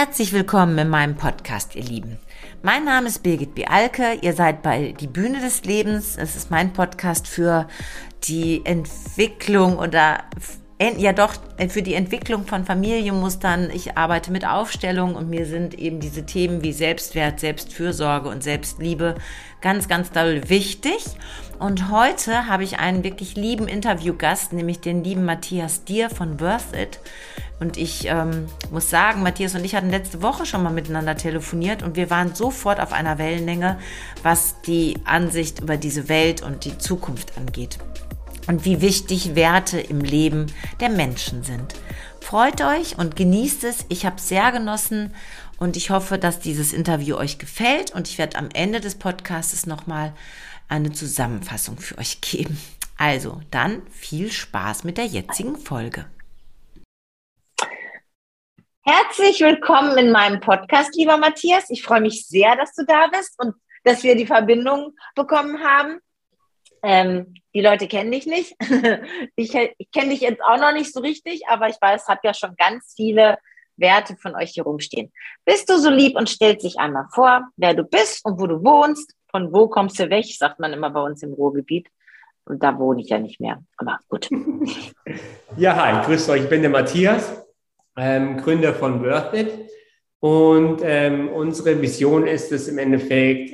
Herzlich willkommen in meinem Podcast, ihr Lieben. Mein Name ist Birgit Bialke, ihr seid bei Die Bühne des Lebens. Es ist mein Podcast für die Entwicklung für die Entwicklung von Familienmustern. Ich arbeite mit Aufstellung und mir sind eben diese Themen wie Selbstwert, Selbstfürsorge und Selbstliebe ganz, ganz doll wichtig. Und heute habe ich einen wirklich lieben Interviewgast, nämlich den lieben Matthias Dier von Worth It. Und ich muss sagen, Matthias und ich hatten letzte Woche schon mal miteinander telefoniert und wir waren sofort auf einer Wellenlänge, was die Ansicht über diese Welt und die Zukunft angeht. Und wie wichtig Werte im Leben der Menschen sind. Freut euch und genießt es. Ich habe es sehr genossen und ich hoffe, dass dieses Interview euch gefällt. Und ich werde am Ende des Podcasts nochmal eine Zusammenfassung für euch geben. Also, dann viel Spaß mit der jetzigen Folge. Herzlich willkommen in meinem Podcast, lieber Matthias. Ich freue mich sehr, dass du da bist und dass wir die Verbindung bekommen haben. Die Leute kennen dich nicht. Ich kenne dich jetzt auch noch nicht so richtig, aber ich weiß, es hat ja schon ganz viele Werte von euch hier rumstehen. Bist du so lieb und stellst dich einmal vor, wer du bist und wo du wohnst. Von wo kommst du weg, sagt man immer bei uns im Ruhrgebiet. Und da wohne ich ja nicht mehr, aber gut. Ja, hi, grüßt euch, ich bin der Matthias, Gründer von Worth It. Und unsere Vision ist es im Endeffekt,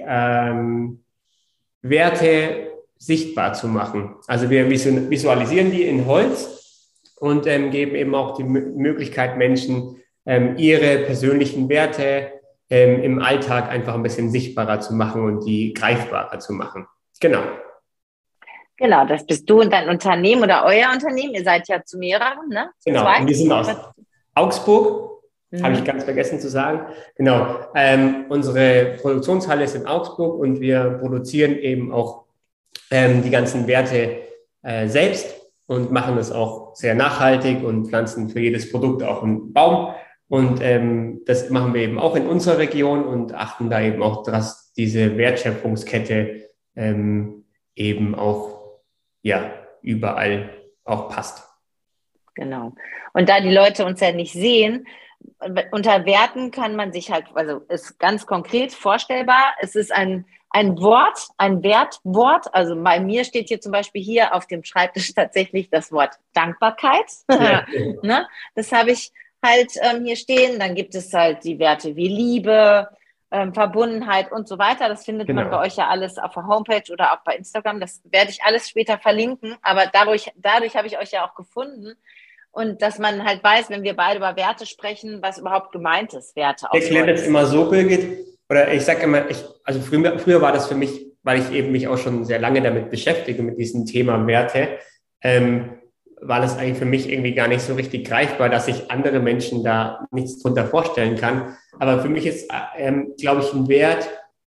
Werte sichtbar zu machen. Also wir visualisieren die in Holz und geben eben auch die Möglichkeit, Menschen ihre persönlichen Werte im Alltag einfach ein bisschen sichtbarer zu machen und die greifbarer zu machen. Genau. Genau, das bist du und dein Unternehmen oder euer Unternehmen. Ihr seid ja zu mehreren, ne? Genau, Zwei? und wir sind aus Augsburg, habe ich ganz vergessen zu sagen. Genau, unsere Produktionshalle ist in Augsburg und wir produzieren eben auch die ganzen Werte selbst und machen das auch sehr nachhaltig und pflanzen für jedes Produkt auch einen Baum. Und das machen wir eben auch in unserer Region und achten da eben auch, dass diese Wertschöpfungskette eben auch überall auch passt. Genau. Und da die Leute uns ja nicht sehen, unter Werten kann man sich halt, also ist ganz konkret vorstellbar, es ist ein Wort, ein Wertwort. Also bei mir steht hier zum Beispiel hier auf dem Schreibtisch tatsächlich das Wort Dankbarkeit. Ja. Ne? Das habe ich halt hier stehen. Dann gibt es halt die Werte wie Liebe, Verbundenheit und so weiter. Das findet man bei euch ja alles auf der Homepage oder auch bei Instagram. Das werde ich alles später verlinken. Aber dadurch habe ich euch ja auch gefunden. Und dass man halt weiß, wenn wir beide über Werte sprechen, was überhaupt gemeint ist, Werte. Ich erkläre das immer so, Birgit, oder ich sage immer, früher war das für mich, weil ich eben mich auch schon sehr lange damit beschäftige, mit diesem Thema Werte, war das eigentlich für mich irgendwie gar nicht so richtig greifbar, dass ich andere Menschen da nichts drunter vorstellen kann. Aber für mich ist, glaube ich, ein Wert,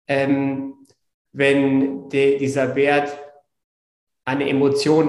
wenn dieser Wert eine Emotion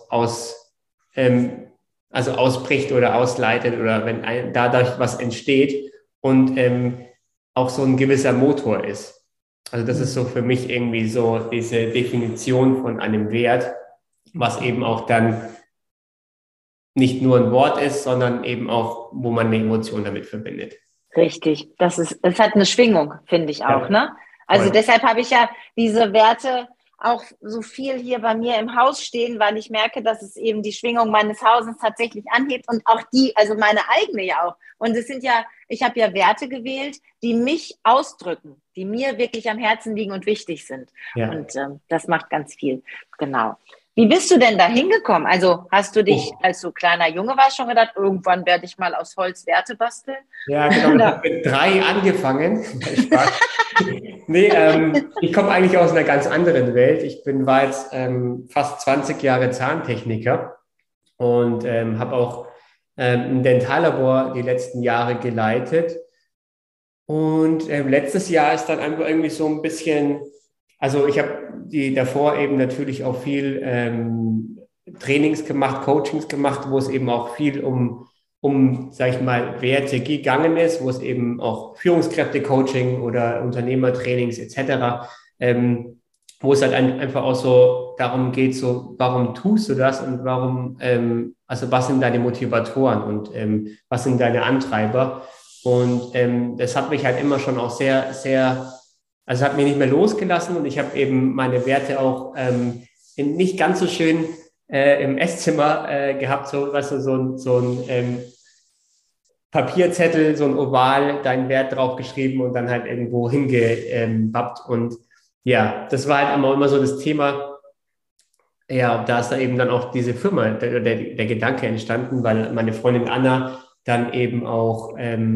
ausbricht oder ausleitet oder wenn dadurch was entsteht und auch so ein gewisser Motor ist. Also das ist so für mich irgendwie so diese Definition von einem Wert, was eben auch dann nicht nur ein Wort ist, sondern eben auch, wo man eine Emotion damit verbindet. Richtig, es hat eine Schwingung, finde ich auch, ne? Also deshalb habe ich ja diese Werte auch so viel hier bei mir im Haus stehen, weil ich merke, dass es eben die Schwingung meines Hauses tatsächlich anhebt und auch also meine eigene ja auch. Und ich habe ja Werte gewählt, die mich ausdrücken, die mir wirklich am Herzen liegen und wichtig sind. Ja. Und das macht ganz viel, genau. Wie bist du denn da hingekommen? Also hast du dich als so kleiner Junge warst schon gedacht, irgendwann werde ich mal aus Holz Werte basteln? Ja, genau. Ich habe mit 3 angefangen. Ich komme eigentlich aus einer ganz anderen Welt. Ich war jetzt fast 20 Jahre Zahntechniker und habe auch ein Dentallabor die letzten Jahre geleitet. Und letztes Jahr ist dann einfach irgendwie so ein bisschen... Also ich habe davor eben natürlich auch viel Trainings gemacht, Coachings gemacht, wo es eben auch viel um sage ich mal, Werte gegangen ist, wo es eben auch Führungskräfte-Coaching oder Unternehmertrainings etc., wo es halt einfach auch so darum geht, so warum tust du das und warum, also was sind deine Motivatoren und was sind deine Antreiber? Und das hat mich halt immer schon auch sehr, sehr, also hat mich nicht mehr losgelassen und ich habe eben meine Werte auch nicht ganz so schön im Esszimmer gehabt, so, weißt du, so ein Papierzettel, so ein Oval, deinen Wert draufgeschrieben und dann halt irgendwo hingebappt. Und ja, das war halt immer so das Thema. Ja, da ist da eben dann auch diese Firma, der Gedanke entstanden, weil meine Freundin Anna dann eben auch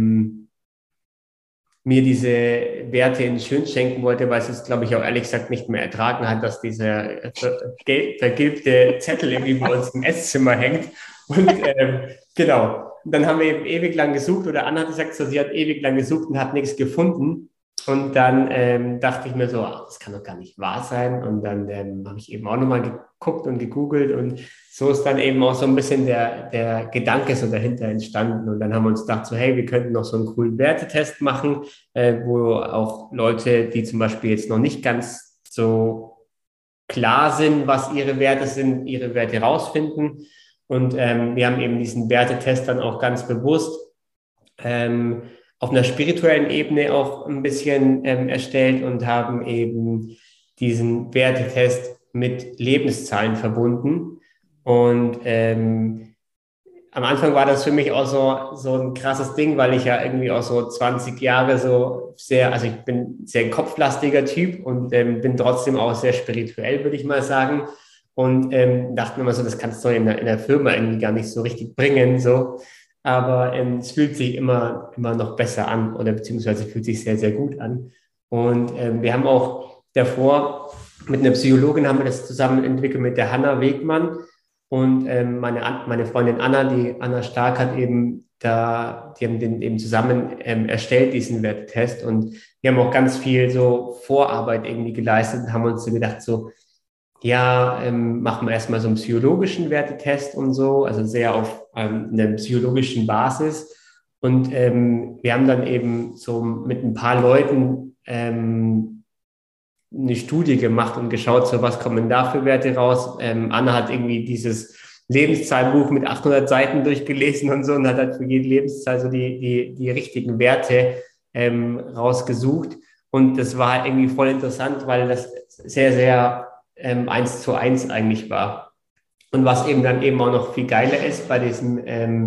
mir diese Werte in schön schenken wollte, weil sie es, glaube ich, auch ehrlich gesagt nicht mehr ertragen hat, dass dieser vergilbte Zettel irgendwie bei uns im Esszimmer hängt. Und genau, und dann haben wir eben ewig lang gesucht, oder Anna hat gesagt, so, sie hat ewig lang gesucht und hat nichts gefunden. Und dann dachte ich mir so, ach, das kann doch gar nicht wahr sein. Und dann habe ich eben auch nochmal geguckt und gegoogelt und so ist dann eben auch so ein bisschen der Gedanke so dahinter entstanden. Und dann haben wir uns gedacht, so hey, wir könnten noch so einen coolen Wertetest machen, wo auch Leute, die zum Beispiel jetzt noch nicht ganz so klar sind, was ihre Werte sind, ihre Werte rausfinden. Und wir haben eben diesen Wertetest dann auch ganz bewusst auf einer spirituellen Ebene auch ein bisschen erstellt und haben eben diesen Wertetest mit Lebenszahlen verbunden. Und am Anfang war das für mich auch so ein krasses Ding, weil ich ja irgendwie auch so 20 Jahre so sehr, also ich bin ein sehr kopflastiger Typ und bin trotzdem auch sehr spirituell, würde ich mal sagen. Und dachte mir immer so, das kannst du in der Firma irgendwie gar nicht so richtig bringen, so. Aber es fühlt sich immer noch besser an oder beziehungsweise fühlt sich sehr, sehr gut an. Und wir haben auch davor mit einer Psychologin haben wir das zusammen entwickelt mit der Hanna Wegmann und meine Freundin Anna, die Anna Stark hat eben die haben den eben zusammen erstellt, diesen Wertetest. Und wir haben auch ganz viel so Vorarbeit irgendwie geleistet und haben uns so gedacht, so, ja, machen wir erstmal so einen psychologischen Wertetest und so, also sehr auf einer psychologischen Basis. Und wir haben dann eben so mit ein paar Leuten eine Studie gemacht und geschaut, so was kommen da für Werte raus. Anna hat irgendwie dieses Lebenszahlbuch mit 800 Seiten durchgelesen und so und hat halt für jede Lebenszahl so die richtigen Werte rausgesucht. Und das war halt irgendwie voll interessant, weil das sehr, sehr 1:1 eigentlich war. Und was eben dann eben auch noch viel geiler ist bei diesem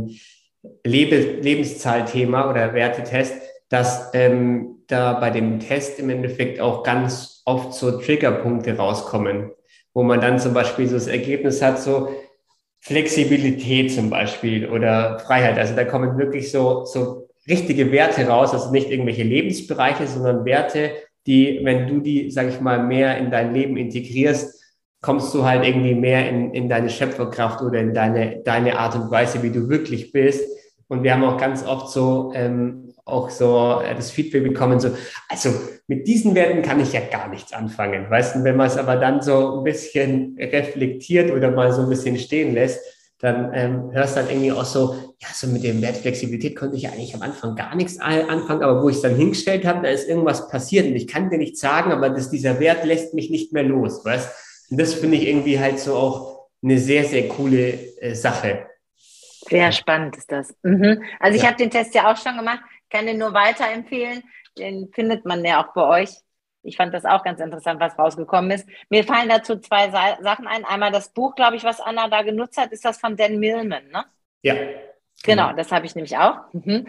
Lebenszahlthema oder Wertetest, dass da bei dem Test im Endeffekt auch ganz oft so Triggerpunkte rauskommen, wo man dann zum Beispiel so das Ergebnis hat, so Flexibilität zum Beispiel oder Freiheit. Also da kommen wirklich so richtige Werte raus, also nicht irgendwelche Lebensbereiche, sondern Werte, die, wenn du die, sag ich mal, mehr in dein Leben integrierst, kommst du halt irgendwie mehr in deine Schöpferkraft oder in deine Art und Weise, wie du wirklich bist. Und wir haben auch ganz oft auch so das Feedback bekommen, so, also mit diesen Werten kann ich ja gar nichts anfangen, weißt du, wenn man es aber dann so ein bisschen reflektiert oder mal so ein bisschen stehen lässt, dann hörst du dann irgendwie auch so, ja, so mit dem Wert Flexibilität konnte ich ja eigentlich am Anfang gar nichts anfangen, aber wo ich es dann hingestellt habe, da ist irgendwas passiert und ich kann dir nicht sagen, aber dieser Wert lässt mich nicht mehr los, weißt? Und das finde ich irgendwie halt so auch eine sehr, sehr coole Sache. Sehr spannend ist das. Mhm. Also ich Ja. habe den Test ja auch schon gemacht, kann den nur weiterempfehlen. Den findet man ja auch bei euch. Ich fand das auch ganz interessant, was rausgekommen ist. Mir fallen dazu zwei Sachen ein. Einmal das Buch, glaube ich, was Anna da genutzt hat, ist das von Dan Millman, ne? Ja. Genau, das habe ich nämlich auch.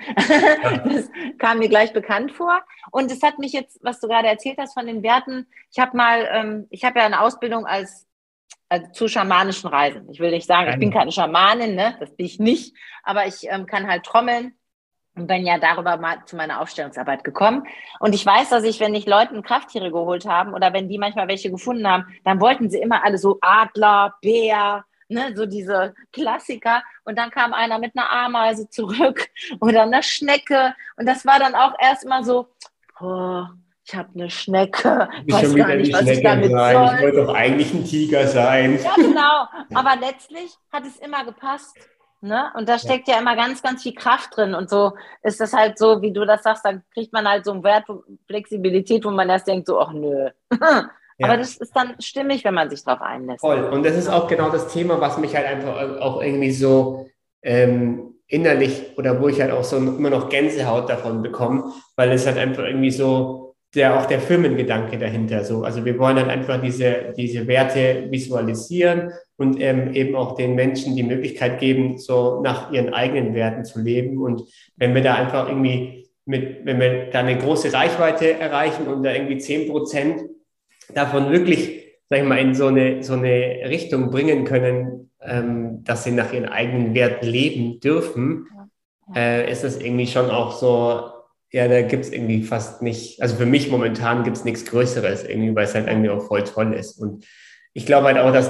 Das kam mir gleich bekannt vor. Und es hat mich jetzt, was du gerade erzählt hast von den Werten, ich habe ja eine Ausbildung zu schamanischen Reisen. Ich will nicht sagen, ich bin keine Schamanin, ne? Das bin ich nicht, aber ich kann halt trommeln und bin ja darüber mal zu meiner Aufstellungsarbeit gekommen. Und ich weiß, dass wenn ich Leuten Krafttiere geholt habe oder wenn die manchmal welche gefunden haben, dann wollten sie immer alle so Adler, Bär, ne, so diese Klassiker. Und dann kam einer mit einer Ameise zurück oder einer Schnecke. Und das war dann auch erstmal so, oh, ich habe eine Schnecke, ich weiß gar nicht, was ich damit soll. Ich wollte doch eigentlich ein Tiger sein. Ja, genau. Aber letztlich hat es immer gepasst. Ne? Und da steckt ja immer ganz, ganz viel Kraft drin. Und so ist das halt so, wie du das sagst, dann kriegt man halt so einen Wert Flexibilität, wo man erst denkt, so, ach nö. Aber das ist dann stimmig, wenn man sich drauf einlässt. Voll. Und das ist auch genau das Thema, was mich halt einfach auch irgendwie so innerlich oder wo ich halt auch so immer noch Gänsehaut davon bekomme, weil es halt einfach irgendwie so auch der Firmengedanke dahinter so. Also wir wollen halt einfach diese Werte visualisieren und eben auch den Menschen die Möglichkeit geben, so nach ihren eigenen Werten zu leben. Und wenn wir da einfach irgendwie wenn wir da eine große Reichweite erreichen und da irgendwie 10% davon wirklich, sag ich mal, in so eine Richtung bringen können, dass sie nach ihren eigenen Werten leben dürfen, ist das irgendwie schon auch so, ja, da gibt es irgendwie fast nicht, also für mich momentan gibt es nichts Größeres irgendwie, weil es halt irgendwie auch voll toll ist. Und ich glaube halt auch,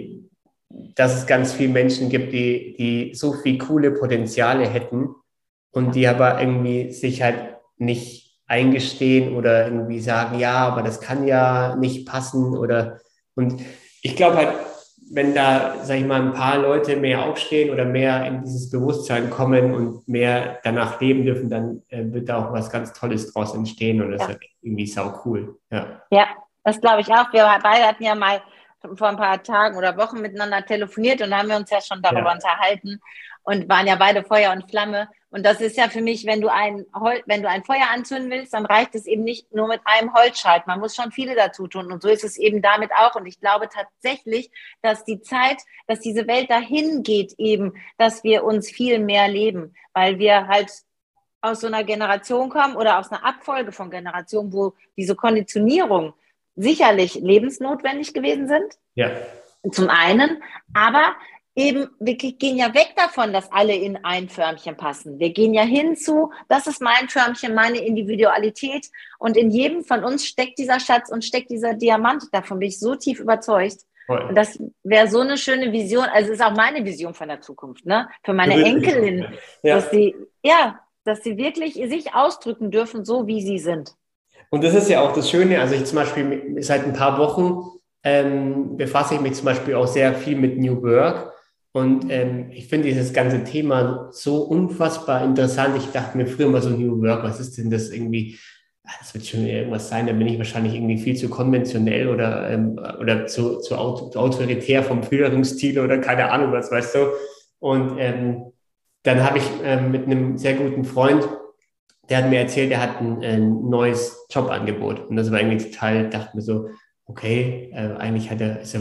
dass es ganz viele Menschen gibt, die so viel coole Potenziale hätten und die aber irgendwie sich halt nicht eingestehen oder irgendwie sagen, ja, aber das kann ja nicht passen und ich glaube halt, wenn da, sag ich mal, ein paar Leute mehr aufstehen oder mehr in dieses Bewusstsein kommen und mehr danach leben dürfen, dann wird da auch was ganz Tolles draus entstehen und das ist halt irgendwie sau cool. Ja, das glaube ich auch. Wir beide hatten ja mal vor ein paar Tagen oder Wochen miteinander telefoniert und haben wir uns ja schon darüber unterhalten und waren ja beide Feuer und Flamme. Und das ist ja für mich, wenn du ein Feuer anzünden willst, dann reicht es eben nicht nur mit einem Holzscheit. Man muss schon viele dazu tun. Und so ist es eben damit auch. Und ich glaube tatsächlich, dass dass diese Welt dahin geht eben, dass wir uns viel mehr leben, weil wir halt aus so einer Generation kommen oder aus einer Abfolge von Generationen, wo diese Konditionierung sicherlich lebensnotwendig gewesen sind. Ja. Zum einen, aber eben, wir gehen ja weg davon, dass alle in ein Förmchen passen. Wir gehen ja hinzu, das ist mein Förmchen, meine Individualität und in jedem von uns steckt dieser Schatz und steckt dieser Diamant. Davon bin ich so tief überzeugt. Und das wäre so eine schöne Vision, also ist auch meine Vision von der Zukunft, ne? Für meine Enkelin, dass sie wirklich sich ausdrücken dürfen, so wie sie sind. Und das ist ja auch das Schöne, also ich zum Beispiel seit ein paar Wochen befasse ich mich zum Beispiel auch sehr viel mit New Work und ich finde dieses ganze Thema so unfassbar interessant. Ich dachte mir früher mal so, New Work, was ist denn das irgendwie? Das wird schon irgendwas sein, da bin ich wahrscheinlich irgendwie viel zu konventionell oder zu autoritär vom Führungsstil oder keine Ahnung was, weißt du. Und dann habe ich mit einem sehr guten Freund, der hat mir erzählt, er hat ein neues Jobangebot. Und das war irgendwie total, dachte mir so, okay, eigentlich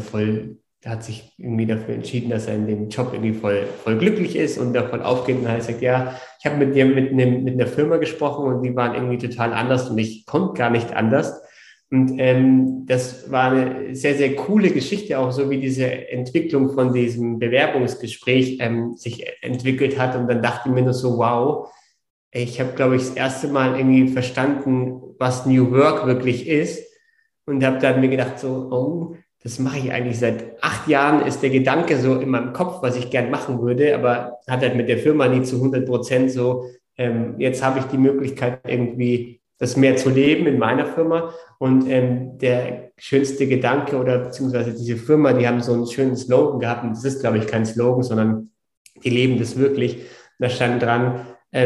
hat sich irgendwie dafür entschieden, dass er in dem Job irgendwie voll glücklich ist und da voll aufgeht. Und dann hat er gesagt, ja, ich habe mit einer Firma gesprochen und die waren irgendwie total anders und ich konnte gar nicht anders. Und das war eine sehr, sehr coole Geschichte, auch so wie diese Entwicklung von diesem Bewerbungsgespräch sich entwickelt hat. Und dann dachte ich mir nur so, wow, ich habe, glaube ich, das erste Mal irgendwie verstanden, was New Work wirklich ist. Und habe dann mir gedacht, so, oh, das mache ich eigentlich seit 8 Jahren, ist der Gedanke so in meinem Kopf, was ich gern machen würde, aber hat halt mit der Firma nie zu 100% so, jetzt habe ich die Möglichkeit, irgendwie das mehr zu leben in meiner Firma. Und der schönste Gedanke oder beziehungsweise diese Firma, die haben so einen schönen Slogan gehabt. Und das ist, glaube ich, kein Slogan, sondern die leben das wirklich. Da stand dran,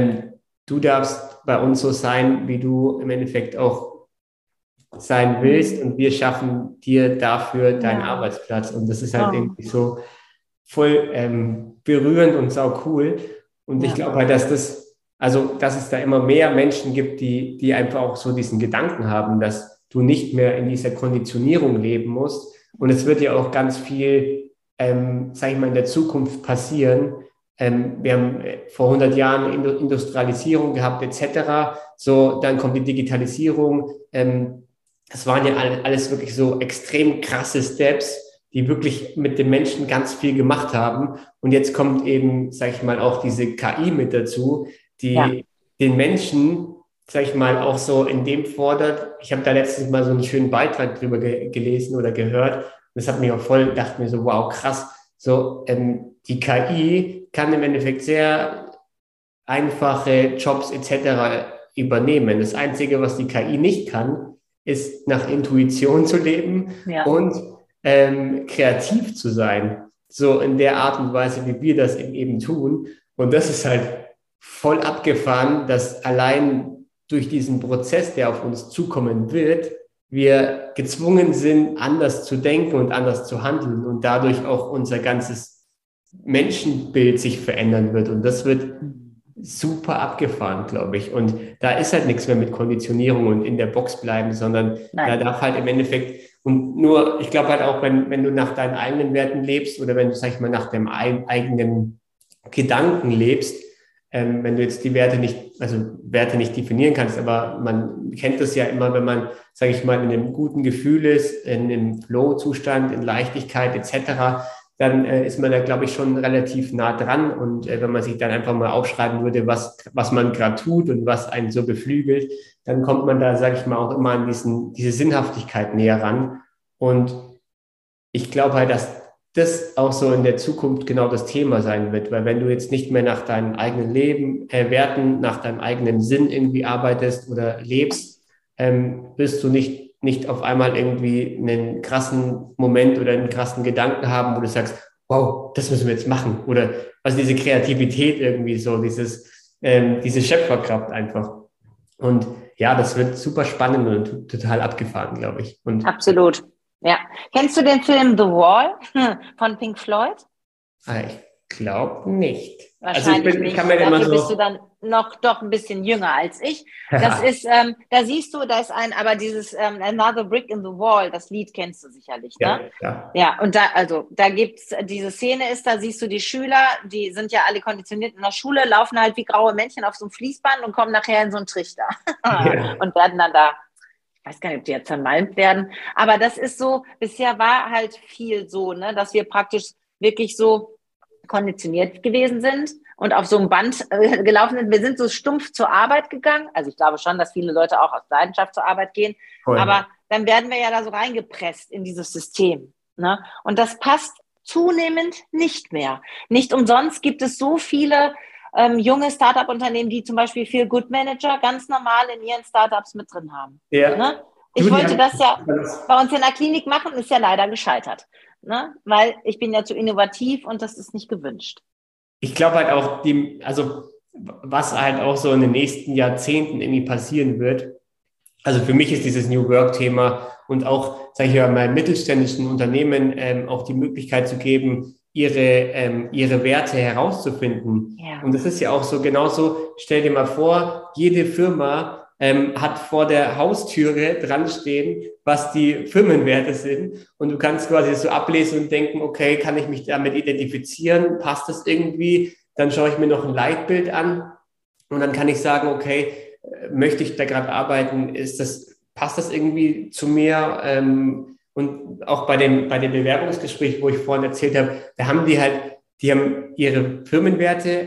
du darfst bei uns so sein, wie du im Endeffekt auch sein willst und wir schaffen dir dafür deinen Arbeitsplatz. Und das ist halt irgendwie so voll berührend und sau cool. Und ich glaube halt, dass es da immer mehr Menschen gibt, die einfach auch so diesen Gedanken haben, dass du nicht mehr in dieser Konditionierung leben musst. Und es wird ja auch ganz viel, sag ich mal, in der Zukunft passieren. Wir haben vor 100 Jahren Industrialisierung gehabt, etc. So, dann kommt die Digitalisierung. Das waren ja alles wirklich so extrem krasse Steps, die wirklich mit den Menschen ganz viel gemacht haben. Und jetzt kommt eben, sag ich mal, auch diese KI mit dazu, die den Menschen, sag ich mal, auch so in dem fordert. Ich habe da letztens mal so einen schönen Beitrag drüber gelesen oder gehört. Das hat mich auch voll, dachte mir so, wow, krass. So, die KI kann im Endeffekt sehr einfache Jobs etc. übernehmen. Das Einzige, was die KI nicht kann, ist nach Intuition zu leben und kreativ zu sein. So in der Art und Weise, wie wir das eben tun. Und das ist halt voll abgefahren, dass allein durch diesen Prozess, der auf uns zukommen wird, wir gezwungen sind, anders zu denken und anders zu handeln und dadurch auch unser ganzes Menschenbild sich verändern wird. Und das wird super abgefahren, glaube ich. Und da ist halt nichts mehr mit Konditionierung und in der Box bleiben, sondern da darf halt im Endeffekt, und nur, ich glaube halt auch, wenn du nach deinen eigenen Werten lebst oder wenn du, sag ich mal, nach deinem eigenen Gedanken lebst, wenn du jetzt die Werte nicht definieren kannst, aber man kennt das ja immer, wenn man, sage ich mal, in einem guten Gefühl ist, in einem Flow-Zustand, in Leichtigkeit etc., dann ist man da, glaube ich, schon relativ nah dran. Und wenn man sich dann einfach mal aufschreiben würde, was man gerade tut und was einen so beflügelt, dann kommt man da, sage ich mal, auch immer an diese Sinnhaftigkeit näher ran. Und ich glaube halt, dass das auch so in der Zukunft genau das Thema sein wird, weil wenn du jetzt nicht mehr nach deinem eigenen Werten, nach deinem eigenen Sinn irgendwie arbeitest oder lebst, wirst du nicht auf einmal irgendwie einen krassen Moment oder einen krassen Gedanken haben, wo du sagst, wow, das müssen wir jetzt machen. Oder also diese Kreativität irgendwie so, diese Schöpferkraft einfach. Und ja, das wird super spannend und total abgefahren, glaube ich. Und Absolut. Ja. Kennst du den Film The Wall von Pink Floyd? ich glaube nicht. Wahrscheinlich ich nicht. kann mir immer Dafür so. bist du dann noch doch ein bisschen jünger als ich. Das ist, da siehst du, da ist aber dieses Another Brick in the Wall, das Lied kennst du sicherlich, ne? Ja, und da gibt's, diese Szene ist, da siehst du die Schüler, die sind ja alle konditioniert in der Schule, laufen halt wie graue Männchen auf so einem Fließband und kommen nachher in so einen Trichter. Ja. Und werden dann da, ich weiß gar nicht, ob die jetzt zermalmt werden, aber das ist so, bisher war halt viel so, ne, dass wir praktisch wirklich so konditioniert gewesen sind und auf so einem Band gelaufen sind. Wir sind so stumpf zur Arbeit gegangen. Also ich glaube schon, dass viele Leute auch aus Leidenschaft zur Arbeit gehen. Voll. Aber dann werden wir ja da so reingepresst in dieses System. Ne? Und das passt zunehmend nicht mehr. Nicht umsonst gibt es so viele junge Startup-Unternehmen, die zum Beispiel Feel-Good-Manager ganz normal in ihren Startups mit drin haben. Ja. Ne? Ich wollte das ja bei uns in der Klinik machen, ist ja leider gescheitert. Ne? Weil ich bin ja zu innovativ und das ist nicht gewünscht. Ich glaube halt auch, was halt auch so in den nächsten Jahrzehnten irgendwie passieren wird. Also für mich ist dieses New Work-Thema und auch, sage ich mal, mittelständischen Unternehmen auch die Möglichkeit zu geben, ihre Werte herauszufinden. Ja. Und das ist ja auch so genauso, stell dir mal vor, jede Firma hat vor der Haustüre dran stehen, was die Firmenwerte sind. Und du kannst quasi so ablesen und denken, okay, kann ich mich damit identifizieren? Passt das irgendwie? Dann schaue ich mir noch ein Leitbild an und dann kann ich sagen, okay, möchte ich da gerade arbeiten? Passt das irgendwie zu mir? Und auch bei dem Bewerbungsgespräch, wo ich vorhin erzählt habe, da haben die haben ihre Firmenwerte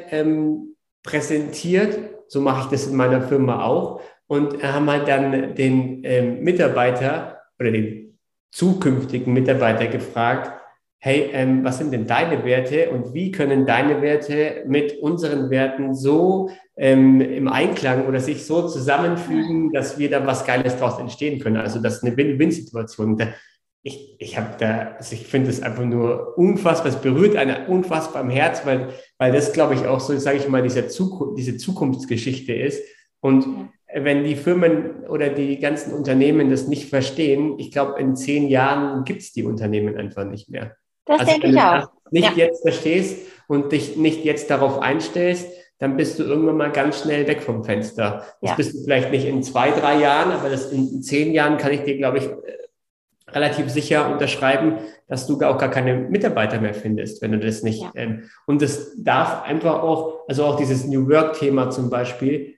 präsentiert. So mache ich das in meiner Firma auch. Und haben halt dann den Mitarbeiter oder den zukünftigen Mitarbeiter gefragt, hey, was sind denn deine Werte und wie können deine Werte mit unseren Werten so im Einklang oder sich so zusammenfügen, dass wir da was Geiles draus entstehen können. Also das ist eine Win-Win-Situation. Ich finde es einfach nur unfassbar, es berührt einen unfassbar am Herz, weil das, glaube ich, auch so, sage ich mal, diese Zukunftsgeschichte ist. Und wenn die Firmen oder die ganzen Unternehmen das nicht verstehen, ich glaube, in 10 Jahren gibt es die Unternehmen einfach nicht mehr. Das denke ich auch. Wenn du das nicht jetzt verstehst und dich nicht jetzt darauf einstellst, dann bist du irgendwann mal ganz schnell weg vom Fenster. Das bist du vielleicht nicht in 2, 3 Jahren, aber das in 10 Jahren kann ich dir, glaube ich, relativ sicher unterschreiben, dass du auch gar keine Mitarbeiter mehr findest, wenn du das nicht. Und das darf einfach auch, also auch dieses New Work-Thema zum Beispiel,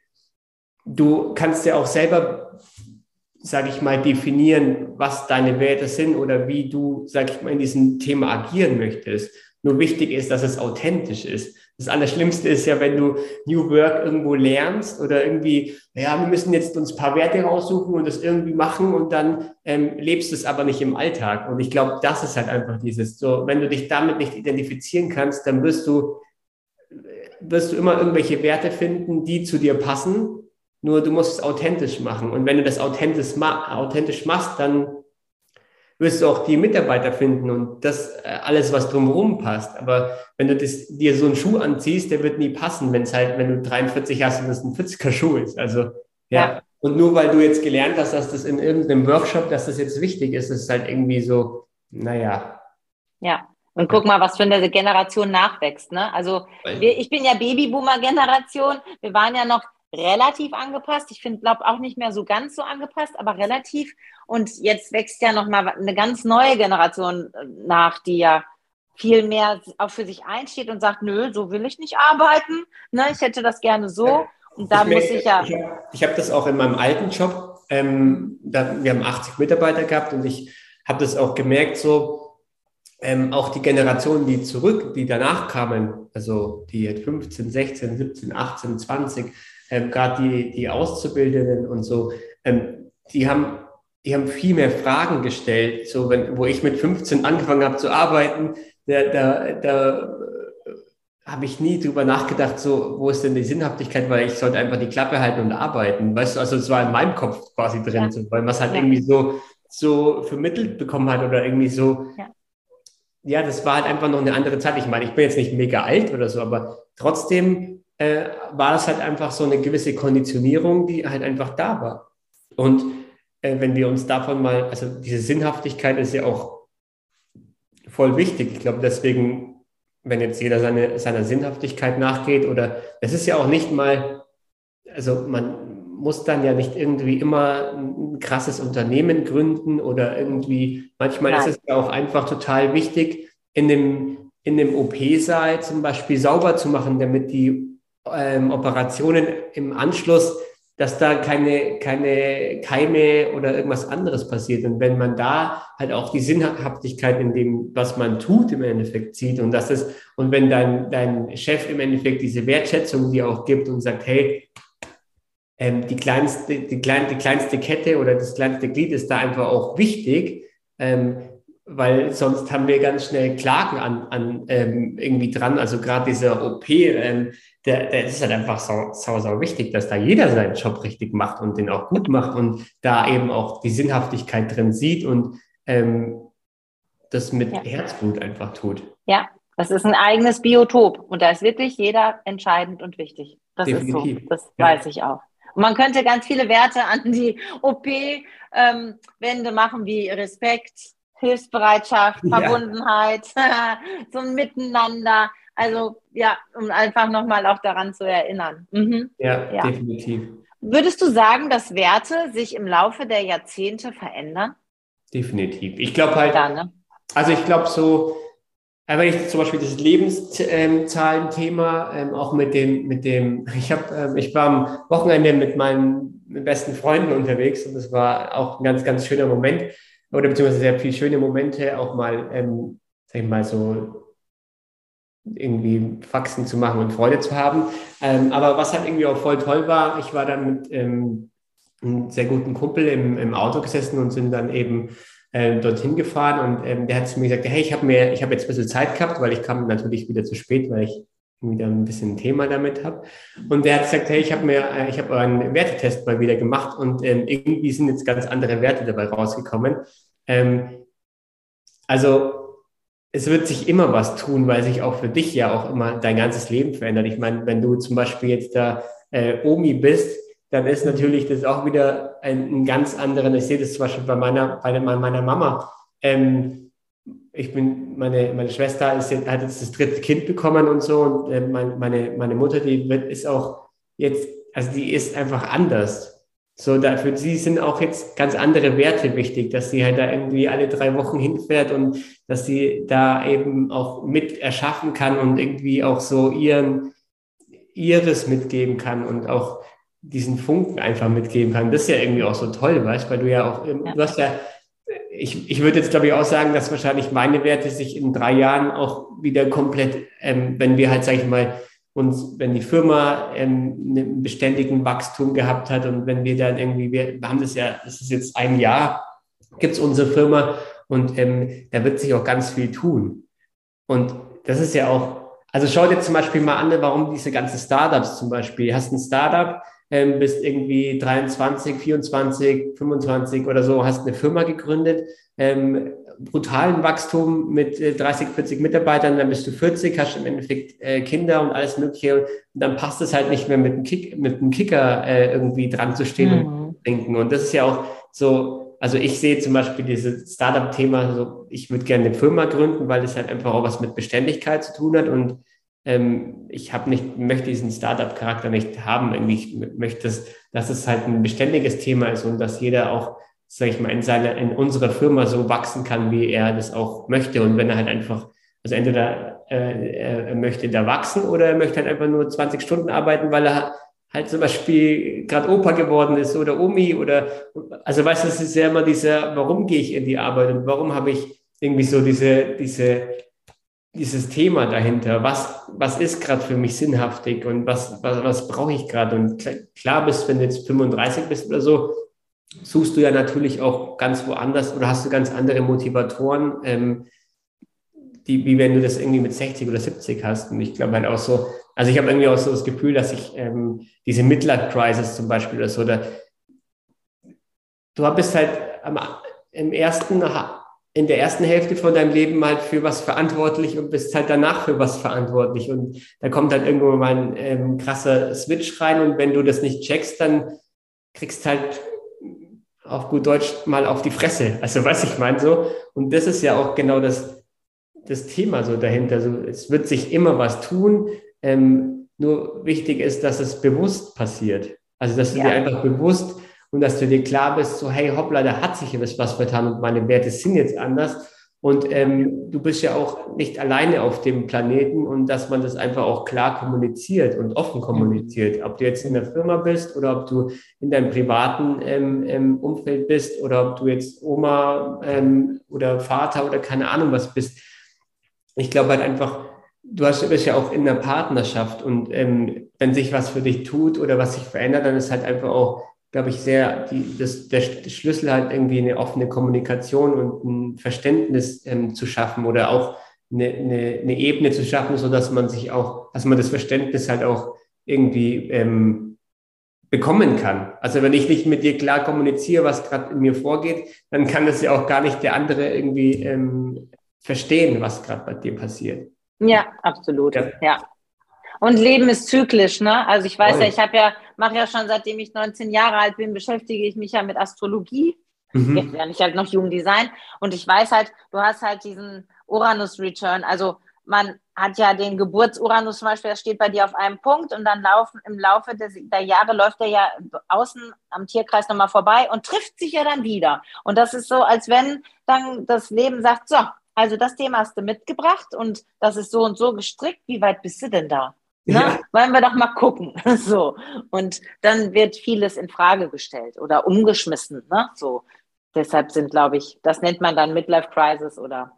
du kannst ja auch selber, sage ich mal, definieren, was deine Werte sind oder wie du, sage ich mal, in diesem Thema agieren möchtest. Nur wichtig ist, dass es authentisch ist. Das Allerschlimmste ist ja, wenn du New Work irgendwo lernst oder irgendwie, ja, wir müssen jetzt uns ein paar Werte raussuchen und das irgendwie machen und dann lebst du es aber nicht im Alltag. Und ich glaube, das ist halt einfach so, wenn du dich damit nicht identifizieren kannst, dann wirst du immer irgendwelche Werte finden, die zu dir passen. Nur du musst es authentisch machen. Und wenn du das authentisch machst, dann wirst du auch die Mitarbeiter finden und das alles, was drumherum passt. Aber wenn du dir so einen Schuh anziehst, der wird nie passen, wenn du 43 hast und es ein 40er Schuh ist. Also, ja. Und nur weil du jetzt gelernt hast, dass das in irgendeinem Workshop, dass das jetzt wichtig ist, ist halt irgendwie so, naja. Ja. Und guck mal, was für eine Generation nachwächst, ne? Also ich bin ja Babyboomer-Generation. Wir waren ja noch relativ angepasst. Ich glaube auch nicht mehr so ganz so angepasst, aber relativ. Und jetzt wächst ja noch mal eine ganz neue Generation nach, die ja viel mehr auch für sich einsteht und sagt, nö, so will ich nicht arbeiten. Ne? Ich hätte das gerne so. Und da muss ich ja... Ich habe das auch in meinem alten Job, wir haben 80 Mitarbeiter gehabt und ich habe das auch gemerkt, so auch die Generationen, die danach kamen, also die 15, 16, 17, 18, 20, gerade die Auszubildenden und so, die haben viel mehr Fragen gestellt. So, wo ich mit 15 angefangen habe zu arbeiten, da habe ich nie drüber nachgedacht, so, wo ist denn die Sinnhaftigkeit, weil ich sollte einfach die Klappe halten und arbeiten. Weißt du, also es war in meinem Kopf quasi drin, ja. So, weil man es halt irgendwie so vermittelt bekommen hat oder irgendwie so. Ja, das war halt einfach noch eine andere Zeit. Ich meine, ich bin jetzt nicht mega alt oder so, aber trotzdem war das halt einfach so eine gewisse Konditionierung, die halt einfach da war. Und wenn wir uns davon mal, also diese Sinnhaftigkeit ist ja auch voll wichtig. Ich glaube, deswegen, wenn jetzt jeder seiner Sinnhaftigkeit nachgeht oder es ist ja auch nicht mal, also man muss dann ja nicht irgendwie immer ein krasses Unternehmen gründen oder irgendwie, manchmal ist es ja auch einfach total wichtig, in dem OP-Saal zum Beispiel sauber zu machen, damit die Operationen im Anschluss, dass da keine Keime oder irgendwas anderes passiert. Und wenn man da halt auch die Sinnhaftigkeit in dem, was man tut, im Endeffekt sieht und und wenn dein Chef im Endeffekt diese Wertschätzung dir auch gibt und sagt, hey, die kleinste Kette oder das kleinste Glied ist da einfach auch wichtig, weil sonst haben wir ganz schnell Klagen an irgendwie dran. Also gerade dieser OP, der ist halt einfach sau wichtig, dass da jeder seinen Job richtig macht und den auch gut macht und da eben auch die Sinnhaftigkeit drin sieht und das mit Herzblut einfach tut. Ja, das ist ein eigenes Biotop und da ist wirklich jeder entscheidend und wichtig. Das Definitiv. ist so, das weiß ich auch. Und man könnte ganz viele Werte an die OP-Wände machen, wie Respekt, Hilfsbereitschaft, Verbundenheit, so ein Miteinander. Also ja, um einfach nochmal auch daran zu erinnern. Mhm. Ja, definitiv. Würdest du sagen, dass Werte sich im Laufe der Jahrzehnte verändern? Definitiv. Ich glaube halt, also ich glaube so, wenn ich zum Beispiel das Lebenszahlenthema auch mit dem, ich war am Wochenende mit meinen besten Freunden unterwegs und das war auch ein ganz, ganz schöner Moment oder beziehungsweise sehr viele schöne Momente, auch mal, sag ich mal, so irgendwie Faxen zu machen und Freude zu haben. Aber was halt irgendwie auch voll toll war, ich war dann mit einem sehr guten Kumpel im Auto gesessen und sind dann eben dorthin gefahren und der hat zu mir gesagt, hey, ich habe jetzt ein bisschen Zeit gehabt, weil ich kam natürlich wieder zu spät, weil ich wieder ein bisschen ein Thema damit habe. Und der hat gesagt, hey, ich habe einen Wertetest mal wieder gemacht und irgendwie sind jetzt ganz andere Werte dabei rausgekommen. Also es wird sich immer was tun, weil sich auch für dich ja auch immer dein ganzes Leben verändert. Ich meine, wenn du zum Beispiel jetzt da Omi bist, dann ist natürlich das auch wieder ein ganz anderen, ich sehe das zum Beispiel bei meiner Mama. Meine Schwester hat jetzt das 3. Kind bekommen und so und meine Mutter, ist auch jetzt, also die ist einfach anders. So, für sie sind auch jetzt ganz andere Werte wichtig, dass sie halt da irgendwie alle 3 Wochen hinfährt und dass sie da eben auch mit erschaffen kann und irgendwie auch so ihres mitgeben kann und auch diesen Funken einfach mitgeben kann. Das ist ja irgendwie auch so toll, weißt, weil du ja auch, du hast ja, ich würde jetzt glaube ich auch sagen, dass wahrscheinlich meine Werte sich in 3 Jahren auch wieder komplett, wenn wir halt, sag ich mal, wenn die Firma einen beständigen Wachstum gehabt hat und wenn wir dann irgendwie, wir haben das ist jetzt 1 Jahr, gibt es unsere Firma und da wird sich auch ganz viel tun. Und das ist ja auch, also schau dir zum Beispiel mal an, warum diese ganzen Startups zum Beispiel, hast ein Startup, bist irgendwie 23, 24, 25 oder so, hast eine Firma gegründet, brutalen Wachstum mit 30, 40 Mitarbeitern, dann bist du 40, hast im Endeffekt Kinder und alles Mögliche und dann passt es halt nicht mehr mit dem Kicker irgendwie dran zu stehen und denken. Und das ist ja auch so, also ich sehe zum Beispiel dieses Startup-Thema, so, ich würde gerne eine Firma gründen, weil es halt einfach auch was mit Beständigkeit zu tun hat und möchte diesen Startup-Charakter nicht haben. Irgendwie, ich möchte, dass es halt ein beständiges Thema ist und dass jeder auch, sage ich mal, in unserer Firma so wachsen kann, wie er das auch möchte. Und wenn er halt einfach, also entweder er möchte da wachsen oder er möchte halt einfach nur 20 Stunden arbeiten, weil er halt zum Beispiel gerade Opa geworden ist oder Omi oder, also weißt du, es ist ja immer warum gehe ich in die Arbeit und warum habe ich irgendwie so dieses Thema dahinter, was ist gerade für mich sinnhaftig und was brauche ich gerade? Und klar bist, wenn du jetzt 35 bist oder so, suchst du ja natürlich auch ganz woanders oder hast du ganz andere Motivatoren, wie wenn du das irgendwie mit 60 oder 70 hast. Und ich glaube halt auch so, also ich habe irgendwie auch so das Gefühl, dass ich diese Midlife-Crisis zum Beispiel oder so, du bist halt in der ersten Hälfte von deinem Leben halt für was verantwortlich und bist halt danach für was verantwortlich. Und da kommt halt irgendwo mal ein krasser Switch rein und wenn du das nicht checkst, dann kriegst halt auf gut Deutsch mal auf die Fresse. Also was ich meine so. Und das ist ja auch genau das Thema so dahinter. Also es wird sich immer was tun. Nur wichtig ist, dass es bewusst passiert. Also dass du dir einfach bewusst und dass du dir klar bist, so hey, hoppla, da hat sich jetzt was vertan und meine Werte sind jetzt anders. Und du bist ja auch nicht alleine auf dem Planeten und dass man das einfach auch klar kommuniziert und offen kommuniziert. Ob du jetzt in der Firma bist oder ob du in deinem privaten Umfeld bist oder ob du jetzt Oma oder Vater oder keine Ahnung was bist. Ich glaube halt einfach, bist ja auch in einer Partnerschaft und wenn sich was für dich tut oder was sich verändert, dann ist halt einfach auch, glaube ich, der Schlüssel halt irgendwie eine offene Kommunikation und ein Verständnis zu schaffen oder auch eine Ebene zu schaffen, so dass man das Verständnis halt auch irgendwie bekommen kann. Also wenn ich nicht mit dir klar kommuniziere, was gerade in mir vorgeht, dann kann das ja auch gar nicht der andere irgendwie verstehen, was gerade bei dir passiert. Ja, absolut. Ja. Und Leben ist zyklisch, ne? Also ich weiß mache ja schon seitdem ich 19 Jahre alt bin, beschäftige ich mich ja mit Astrologie. Jetzt lerne ich halt noch Human Design. Und ich weiß halt, du hast halt diesen Uranus-Return. Also man hat ja den Geburtsuranus zum Beispiel, das steht bei dir auf einem Punkt und dann im Laufe der Jahre läuft er ja außen am Tierkreis nochmal vorbei und trifft sich ja dann wieder. Und das ist so, als wenn dann das Leben sagt, so, also das Thema hast du mitgebracht und das ist so und so gestrickt. Wie weit bist du denn da? Ja. Wollen wir doch mal gucken. So. Und dann wird vieles in Frage gestellt oder umgeschmissen. Ne? So. Deshalb glaube ich, das nennt man dann Midlife Crisis oder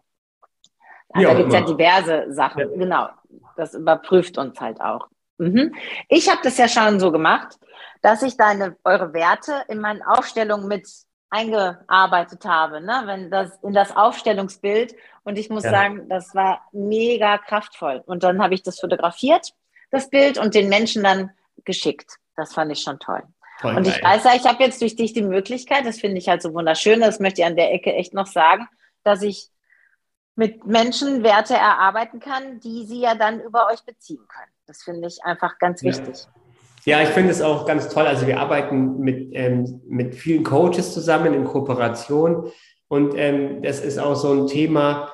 da gibt es ja diverse Sachen. Ja. Genau. Das überprüft uns halt auch. Ich habe das ja schon so gemacht, dass ich eure Werte in meinen Aufstellungen mit eingearbeitet habe, ne? In das Aufstellungsbild. Und ich muss sagen, das war mega kraftvoll. Und dann habe ich das fotografiert, das Bild, und den Menschen dann geschickt. Das fand ich schon toll. Und ich weiß ja, ich habe jetzt durch dich die Möglichkeit, das finde ich halt so wunderschön, das möchte ich an der Ecke echt noch sagen, dass ich mit Menschen Werte erarbeiten kann, die sie ja dann über euch beziehen können. Das finde ich einfach ganz wichtig. Ja, ich finde es auch ganz toll. Also wir arbeiten mit vielen Coaches zusammen in Kooperation und das ist auch so ein Thema,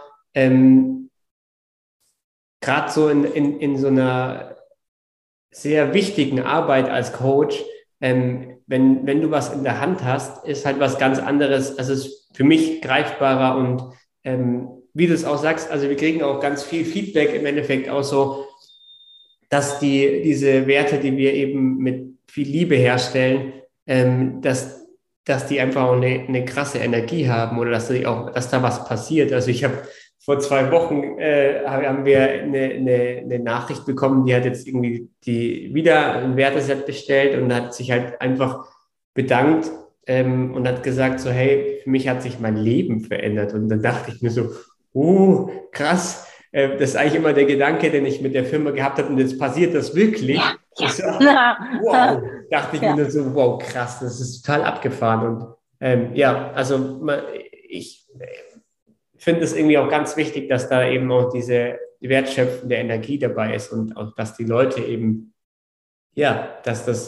gerade so in so einer sehr wichtigen Arbeit als Coach, wenn du was in der Hand hast, ist halt was ganz anderes. Also es ist für mich greifbarer und wie du es auch sagst, also wir kriegen auch ganz viel Feedback im Endeffekt auch so, dass diese Werte, die wir eben mit viel Liebe herstellen, dass die einfach auch eine krasse Energie haben oder dass da was passiert. Also ich habe vor 2 Wochen haben wir eine Nachricht bekommen, die hat jetzt irgendwie wieder ein Werteset bestellt und hat sich halt einfach bedankt und hat gesagt so, hey, für mich hat sich mein Leben verändert. Und dann dachte ich mir so, krass. Das ist eigentlich immer der Gedanke, den ich mit der Firma gehabt habe und jetzt passiert das wirklich. Ja. So, wow, dachte ich mir nur so, wow, krass, das ist total abgefahren. Und also ich finde es irgendwie auch ganz wichtig, dass da eben auch diese wertschöpfende Energie dabei ist und auch, dass die Leute eben, dass das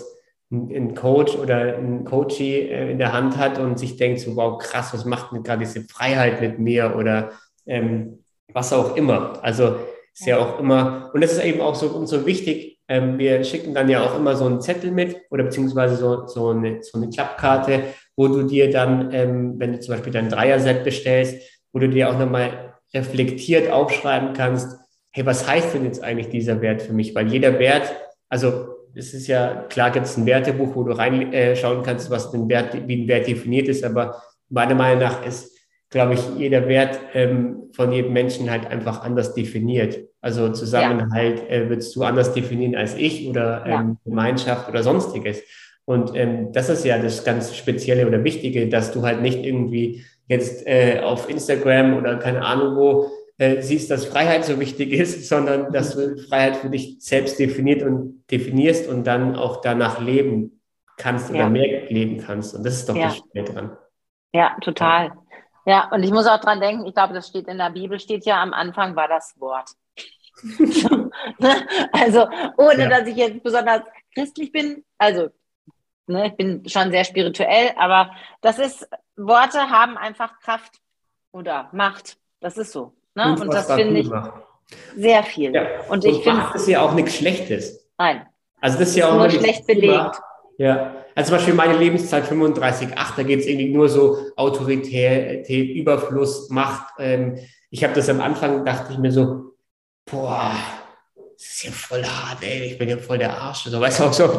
einen Coach oder einen Coachee in der Hand hat und sich denkt, so, wow, krass, was macht denn gerade diese Freiheit mit mir oder was auch immer. Also ist ja auch immer, und das ist eben auch so wichtig, wir schicken dann ja auch immer so einen Zettel mit oder beziehungsweise so eine Klappkarte, wo du dir dann, wenn du zum Beispiel dein Dreier-Set bestellst, wo du dir auch nochmal reflektiert aufschreiben kannst, hey, was heißt denn jetzt eigentlich dieser Wert für mich? Weil jeder Wert, also es ist ja, klar gibt es ein Wertebuch, wo du reinschauen kannst, was den Wert, wie ein Wert definiert ist, aber meiner Meinung nach ist, glaube ich, jeder Wert von jedem Menschen halt einfach anders definiert. Also Zusammenhalt würdest du anders definieren als ich oder Gemeinschaft oder sonstiges. Und das ist ja das ganz Spezielle oder Wichtige, dass du halt nicht irgendwie jetzt auf Instagram oder keine Ahnung wo siehst, dass Freiheit so wichtig ist, sondern dass du Freiheit für dich selbst definierst und dann auch danach leben kannst oder mehr leben kannst. Und das ist doch das Schöne dran. Ja, total. Ja, und ich muss auch dran denken, ich glaube, das steht in der Bibel, steht ja, am Anfang war das Wort. So, ne? Also, ohne dass ich jetzt besonders christlich bin, also, ne, ich bin schon sehr spirituell, aber Worte haben einfach Kraft oder Macht. Das ist so. Ne? Und das finde ich sehr viel. Ja. Und ich finde, Macht ist ja auch nichts Schlechtes. Nein. Also das ist ja auch nur schlecht belegt. Ja, also zum Beispiel meine Lebenszeit 35,8, da geht es irgendwie nur so Autorität, Überfluss, Macht. Ich habe das am Anfang, dachte ich mir so, boah, das ist ja voll hart, ey, ich bin ja voll der Arsch. So, weißt du, auch so.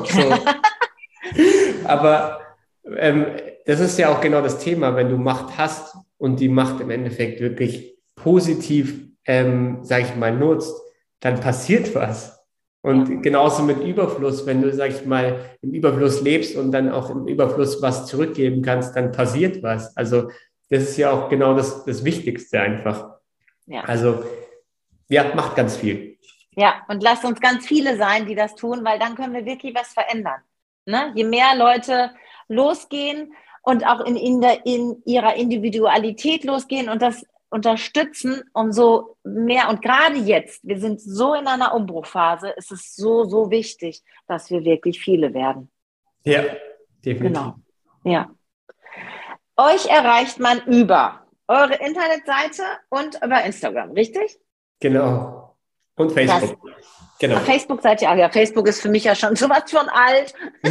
Aber das ist ja auch genau das Thema, wenn du Macht hast und die Macht im Endeffekt wirklich positiv, sage ich mal, nutzt, dann passiert was. Und genauso mit Überfluss, wenn du, sag ich mal, im Überfluss lebst und dann auch im Überfluss was zurückgeben kannst, dann passiert was. Also das ist ja auch genau das Wichtigste einfach. Ja. Also ja, macht ganz viel. Ja, und lasst uns ganz viele sein, die das tun, weil dann können wir wirklich was verändern. Ne? Je mehr Leute losgehen und auch in ihrer Individualität losgehen und das unterstützen, umso mehr, und gerade jetzt, wir sind so in einer Umbruchphase, ist es so, so wichtig, dass wir wirklich viele werden. Ja, definitiv. Genau, ja. Euch erreicht man über eure Internetseite und über Instagram, richtig? Genau. Und Facebook. Genau. Auf Facebook seid ihr, ja, Facebook ist für mich ja schon sowas von alt.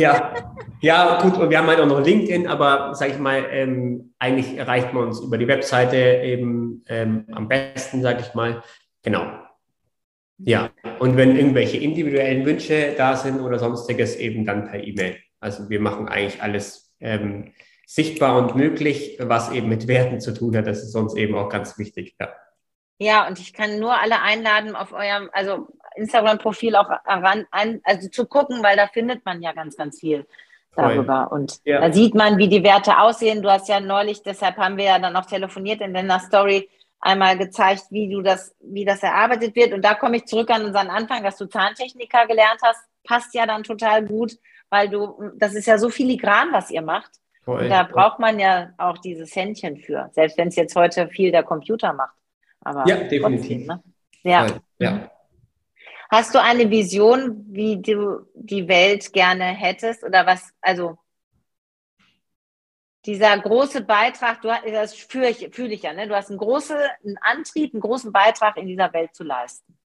Ja, gut, und wir haben halt auch noch LinkedIn, aber sag ich mal, eigentlich erreicht man uns über die Webseite eben am besten, sag ich mal. Genau. Ja, und wenn irgendwelche individuellen Wünsche da sind oder sonstiges, eben dann per E-Mail. Also wir machen eigentlich alles sichtbar und möglich, was eben mit Werten zu tun hat. Das ist uns eben auch ganz wichtig, ja. Ja, und ich kann nur alle einladen, auf eurem Instagram-Profil auch zu gucken, weil da findet man ja ganz, ganz viel darüber. Und da sieht man, wie die Werte aussehen. Du hast ja neulich, deshalb haben wir ja dann auch telefoniert, in deiner Story einmal gezeigt, wie das erarbeitet wird. Und da komme ich zurück an unseren Anfang, dass du Zahntechniker gelernt hast. Passt ja dann total gut, weil das ist ja so filigran, was ihr macht. Und da braucht man ja auch dieses Händchen für, selbst wenn es jetzt heute viel der Computer macht. Aber ja, definitiv. Trotzdem, ne? Ja. Hast du eine Vision, wie du die Welt gerne hättest oder was, also dieser große Beitrag, das fühle ich ja, ne? Du hast einen Antrieb, einen großen Beitrag in dieser Welt zu leisten.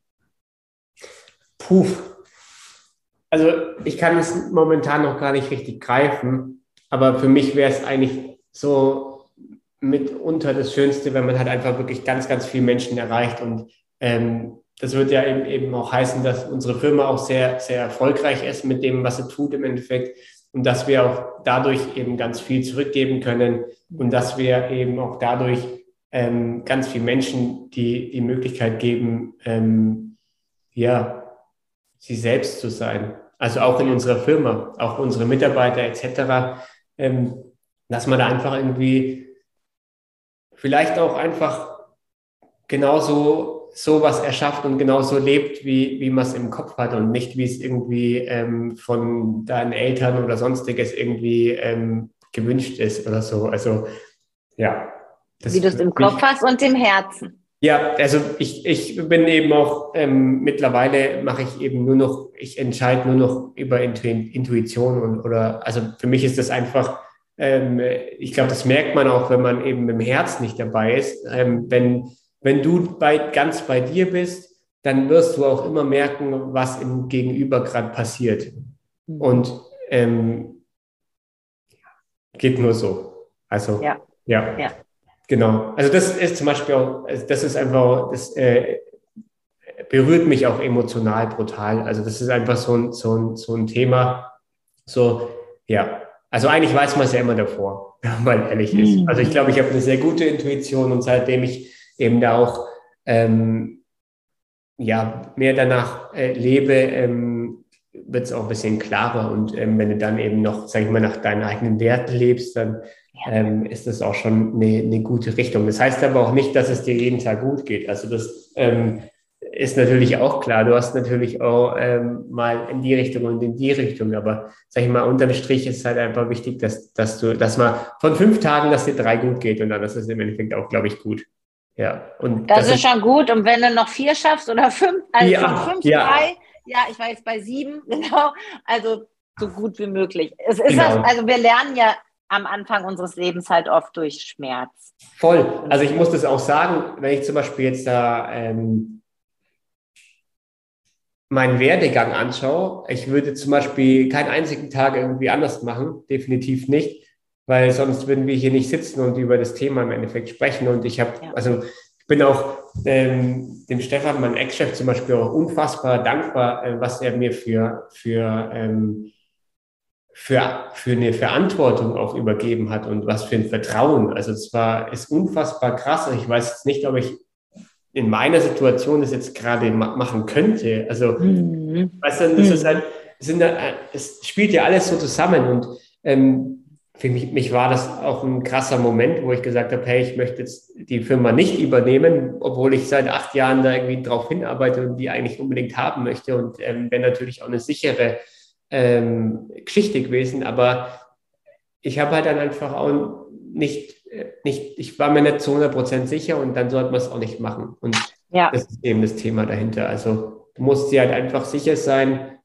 Puh. Also ich kann es momentan noch gar nicht richtig greifen, aber für mich wäre es eigentlich so mitunter das Schönste, wenn man halt einfach wirklich ganz, ganz viele Menschen erreicht. Und das wird ja eben auch heißen, dass unsere Firma auch sehr, sehr erfolgreich ist mit dem, was sie tut im Endeffekt. Und dass wir auch dadurch eben ganz viel zurückgeben können und dass wir eben auch dadurch ganz vielen Menschen die Möglichkeit geben, sie selbst zu sein. Also auch in unserer Firma, auch unsere Mitarbeiter etc., dass man da einfach irgendwie vielleicht auch einfach genauso sowas erschafft und genauso lebt, wie man es im Kopf hat und nicht, wie es irgendwie von deinen Eltern oder sonstiges irgendwie gewünscht ist oder so. Also ja. Wie du es im Kopf hast und im Herzen. Ja, also ich bin eben auch, mittlerweile mache ich eben nur noch, ich entscheide nur noch über Intuition oder, also für mich ist das einfach, ich glaube, das merkt man auch, wenn man eben im Herz nicht dabei ist. Wenn du ganz bei dir bist, dann wirst du auch immer merken, was im Gegenüber gerade passiert. Mhm. Und geht nur so. Also, Ja, ja. ja. Genau. Also das ist zum Beispiel auch, also das ist einfach, das berührt mich auch emotional brutal. Also das ist einfach so ein Thema. So, ja. Also eigentlich weiß man es ja immer davor, wenn man ehrlich ist. Also ich glaube, Mhm. ich habe eine sehr gute Intuition und seitdem ich eben da auch ja, mehr danach lebe, wird es auch ein bisschen klarer. Und wenn du dann eben noch, sag ich mal, nach deinen eigenen Werten lebst, dann Ja. ist das auch schon eine gute Richtung. Das heißt aber auch nicht, dass es dir jeden Tag gut geht. Also das ist natürlich auch klar. Du hast natürlich auch mal in die Richtung und in die Richtung. Aber sag ich mal, unterm Strich ist halt einfach wichtig, dass man von 5 Tagen, dass dir 3 gut geht. Und dann ist es im Endeffekt auch, glaube ich, gut. Ja, und Das das ist ist, schon gut. Und wenn du noch 4 schaffst oder 5, also von ja, 5 ja, 3, ja, ich war jetzt bei 7, genau. Also so gut wie möglich. Es ist das, genau. also wir lernen ja am Anfang unseres Lebens halt oft durch Schmerz. Voll. Und Also ich muss das auch sagen, wenn ich zum Beispiel jetzt da meinen Werdegang anschaue, ich würde zum Beispiel keinen einzigen Tag irgendwie anders machen, definitiv nicht, weil sonst würden wir hier nicht sitzen und über das Thema im Endeffekt sprechen. Und ja, also ich bin auch dem Stefan, meinem Ex-Chef zum Beispiel, auch unfassbar dankbar, was er mir für eine Verantwortung auch übergeben hat und was für ein Vertrauen. Also ist unfassbar krass. Ich weiß jetzt nicht, ob ich in meiner Situation das jetzt gerade machen könnte. Also, mhm. weißt du, das ist halt, Mhm. es spielt ja alles so zusammen und für mich war das auch ein krasser Moment, wo ich gesagt habe, hey, ich möchte jetzt die Firma nicht übernehmen, obwohl ich seit 8 Jahren da irgendwie drauf hinarbeite und die eigentlich unbedingt haben möchte und wäre natürlich auch eine sichere Geschichte gewesen, aber ich habe halt dann einfach auch ich war mir nicht zu 100% sicher und dann sollte man es auch nicht machen. Und Ja, das ist eben das Thema dahinter. Also du musst dir halt einfach sicher sein.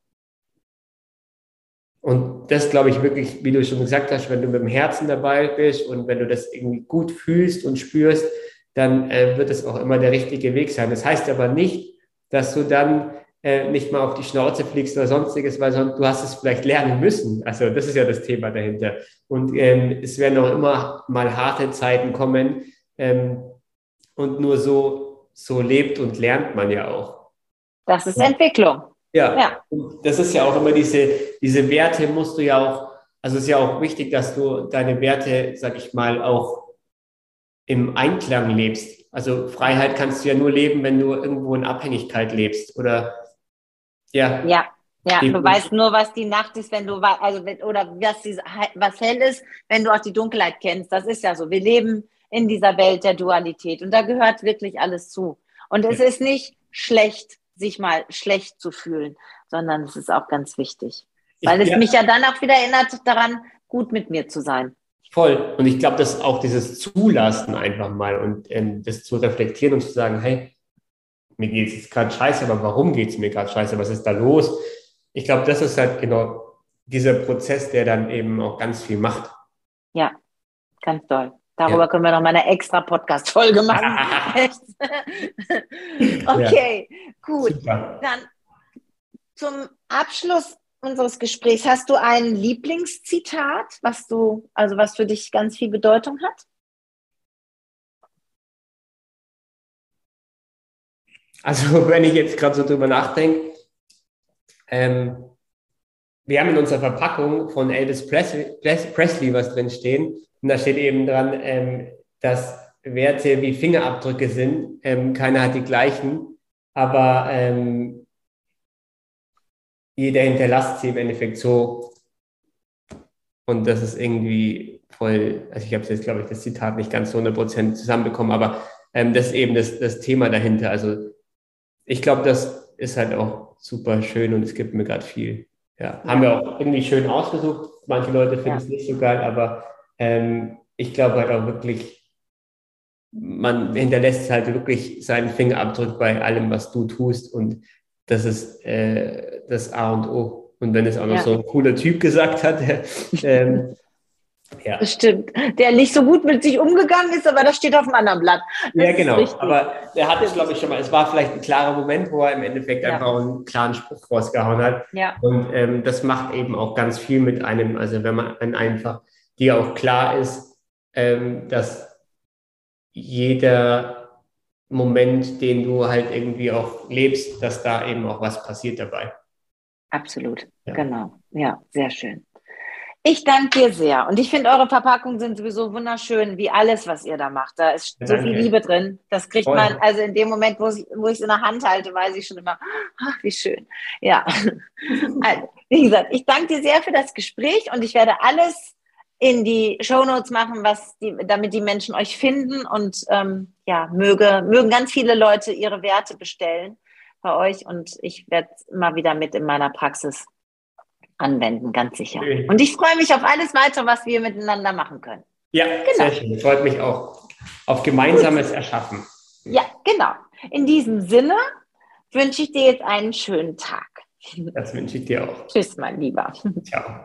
Und das glaube ich wirklich, wie du schon gesagt hast, wenn du mit dem Herzen dabei bist und wenn du das irgendwie gut fühlst und spürst, dann wird es auch immer der richtige Weg sein. Das heißt aber nicht, dass du dann nicht mal auf die Schnauze fliegst oder sonstiges, weil du hast es vielleicht lernen müssen. Also das ist ja das Thema dahinter. Und es werden auch immer mal harte Zeiten kommen. Ähm, und nur so lebt und lernt man ja auch. das ist Ja. Entwicklung. Ja, Ja, und das ist ja auch immer diese Werte musst du ja auch, also es ist ja auch wichtig, dass du deine Werte, sag ich mal, auch im Einklang lebst. Also Freiheit kannst du ja nur leben, wenn du irgendwo in Abhängigkeit lebst oder ja, ja, ja. Du weißt definitiv. nur, was die Nacht ist, wenn du, also, oder was hell ist, wenn du auch die Dunkelheit kennst. Das ist ja so. Wir leben in dieser Welt der Dualität und da gehört wirklich alles zu. Und es ist nicht schlecht, sich mal schlecht zu fühlen, sondern es ist auch ganz wichtig, weil es Ja, mich ja dann auch wieder erinnert daran, gut mit mir zu sein. voll. Und ich glaube, dass auch dieses Zulassen einfach mal und das zu reflektieren und zu sagen, hey, mir geht es jetzt gerade scheiße, aber warum geht es mir gerade scheiße? Was ist da los? Ich glaube, das ist halt genau dieser Prozess, der dann eben auch ganz viel macht. Ja, ganz toll. Ja. Darüber können wir noch mal eine extra Podcast-Folge machen. Echt? Ja, Okay, gut. super. Dann zum Abschluss unseres Gesprächs, hast du ein Lieblingszitat, also was für dich ganz viel Bedeutung hat? Also, wenn ich jetzt gerade so drüber nachdenke, ähm, wir haben in unserer Verpackung von Presley was drin stehen. Und da steht eben dran, dass Werte wie Fingerabdrücke sind. Keiner hat die gleichen, aber jeder hinterlässt sie im Endeffekt so. Und das ist irgendwie voll, also ich habe jetzt, glaube ich, das Zitat nicht ganz zu 100% zusammenbekommen, aber das ist eben das Thema dahinter. Also ich glaube, das ist halt auch super schön und es gibt mir gerade viel. Ja, haben Ja, wir auch irgendwie schön ausgesucht. Manche Leute finden ja, es nicht so geil, aber ich glaube halt auch wirklich, man hinterlässt halt wirklich seinen Fingerabdruck bei allem, was du tust und das ist das A und O. Und wenn es auch noch so ein cooler Typ gesagt hat, ja. Das stimmt. Der nicht so gut mit sich umgegangen ist, aber das steht auf dem anderen Blatt. Ja, genau. Aber der hatte, glaube ich, schon mal, es war vielleicht ein klarer Moment, wo er im Endeffekt einfach einen klaren Spruch rausgehauen hat. Ja. Und das macht eben auch ganz viel mit einem, also wenn einfach dir auch klar ist, dass jeder Moment, den du halt irgendwie auch lebst, dass da eben auch was passiert dabei. Absolut, genau. Ja, sehr schön. Ich danke dir sehr. Und ich finde, eure Verpackungen sind sowieso wunderschön, wie alles, was ihr da macht. Da ist so viel Liebe drin. Das kriegt man, also in dem Moment, wo ich es in der Hand halte, weiß ich schon immer, ach, wie schön. Ja. Also, wie gesagt, ich danke dir sehr für das Gespräch und ich werde alles in die Shownotes machen, damit die Menschen euch finden und mögen ganz viele Leute ihre Werte bestellen bei euch und ich werde es immer wieder mit in meiner Praxis anwenden, ganz sicher. Okay. Und ich freue mich auf alles weitere, was wir miteinander machen können. Ja, genau. Sehr schön. Freut mich auch auf gemeinsames Erschaffen. Ja, genau. In diesem Sinne wünsche ich dir jetzt einen schönen Tag. Das wünsche ich dir auch. Tschüss, mein Lieber. Ciao.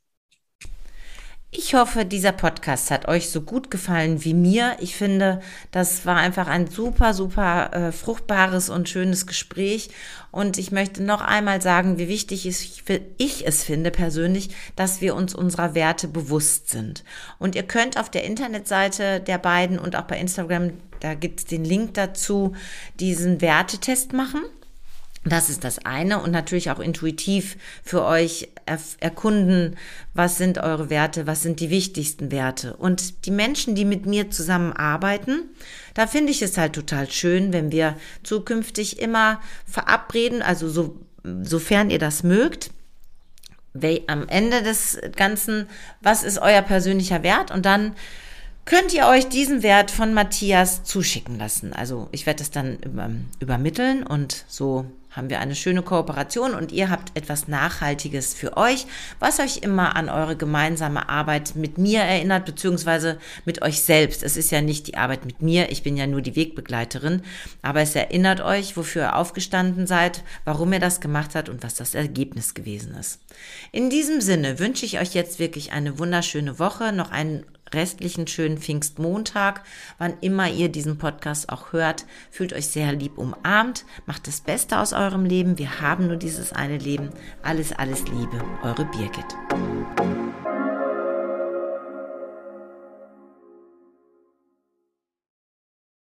Ich hoffe, dieser Podcast hat euch so gut gefallen wie mir. Ich finde, das war einfach ein super, super fruchtbares und schönes Gespräch. Und ich möchte noch einmal sagen, wie wichtig ich es finde persönlich, dass wir uns unserer Werte bewusst sind. Und ihr könnt auf der Internetseite der beiden und auch bei Instagram, da gibt es den Link dazu, diesen Wertetest machen. Das ist das eine und natürlich auch intuitiv für euch erkunden, was sind eure Werte, was sind die wichtigsten Werte. Und die Menschen, die mit mir zusammenarbeiten, da finde ich es halt total schön, wenn wir zukünftig immer verabreden, also sofern ihr das mögt, am Ende des Ganzen, was ist euer persönlicher Wert und dann könnt ihr euch diesen Wert von Matthias zuschicken lassen. Also ich werde es dann übermitteln und so haben wir eine schöne Kooperation und ihr habt etwas Nachhaltiges für euch, was euch immer an eure gemeinsame Arbeit mit mir erinnert, beziehungsweise mit euch selbst. Es ist ja nicht die Arbeit mit mir, ich bin ja nur die Wegbegleiterin, aber es erinnert euch, wofür ihr aufgestanden seid, warum ihr das gemacht habt und was das Ergebnis gewesen ist. In diesem Sinne wünsche ich euch jetzt wirklich eine wunderschöne Woche, noch einen restlichen schönen Pfingstmontag, wann immer ihr diesen Podcast auch hört. Fühlt euch sehr lieb umarmt, macht das Beste aus eurem Leben. Wir haben nur dieses eine Leben. Alles, alles Liebe. Eure Birgit.